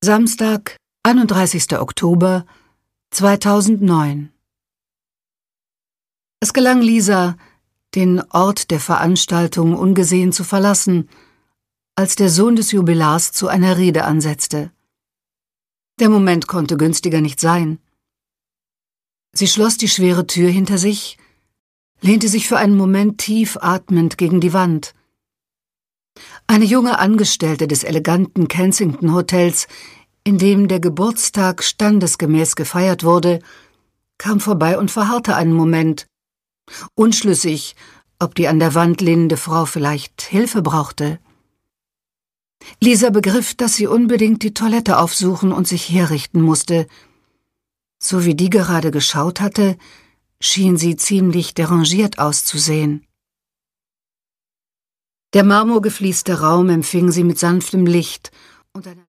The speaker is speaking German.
Samstag, 31. Oktober 2009. Es gelang Lisa, den Ort der Veranstaltung ungesehen zu verlassen, als der Sohn des Jubilars zu einer Rede ansetzte. Der Moment konnte günstiger nicht sein. Sie schloss die schwere Tür hinter sich, lehnte sich für einen Moment tief atmend gegen die Wand. Eine junge Angestellte des eleganten Kensington Hotels, in dem der Geburtstag standesgemäß gefeiert wurde, kam vorbei und verharrte einen Moment, unschlüssig, ob die an der Wand lehnende Frau vielleicht Hilfe brauchte. Lisa begriff, dass sie unbedingt die Toilette aufsuchen und sich herrichten musste. So wie die gerade geschaut hatte, schien sie ziemlich derangiert auszusehen. Der marmorgefließte Raum empfing sie mit sanftem Licht und einer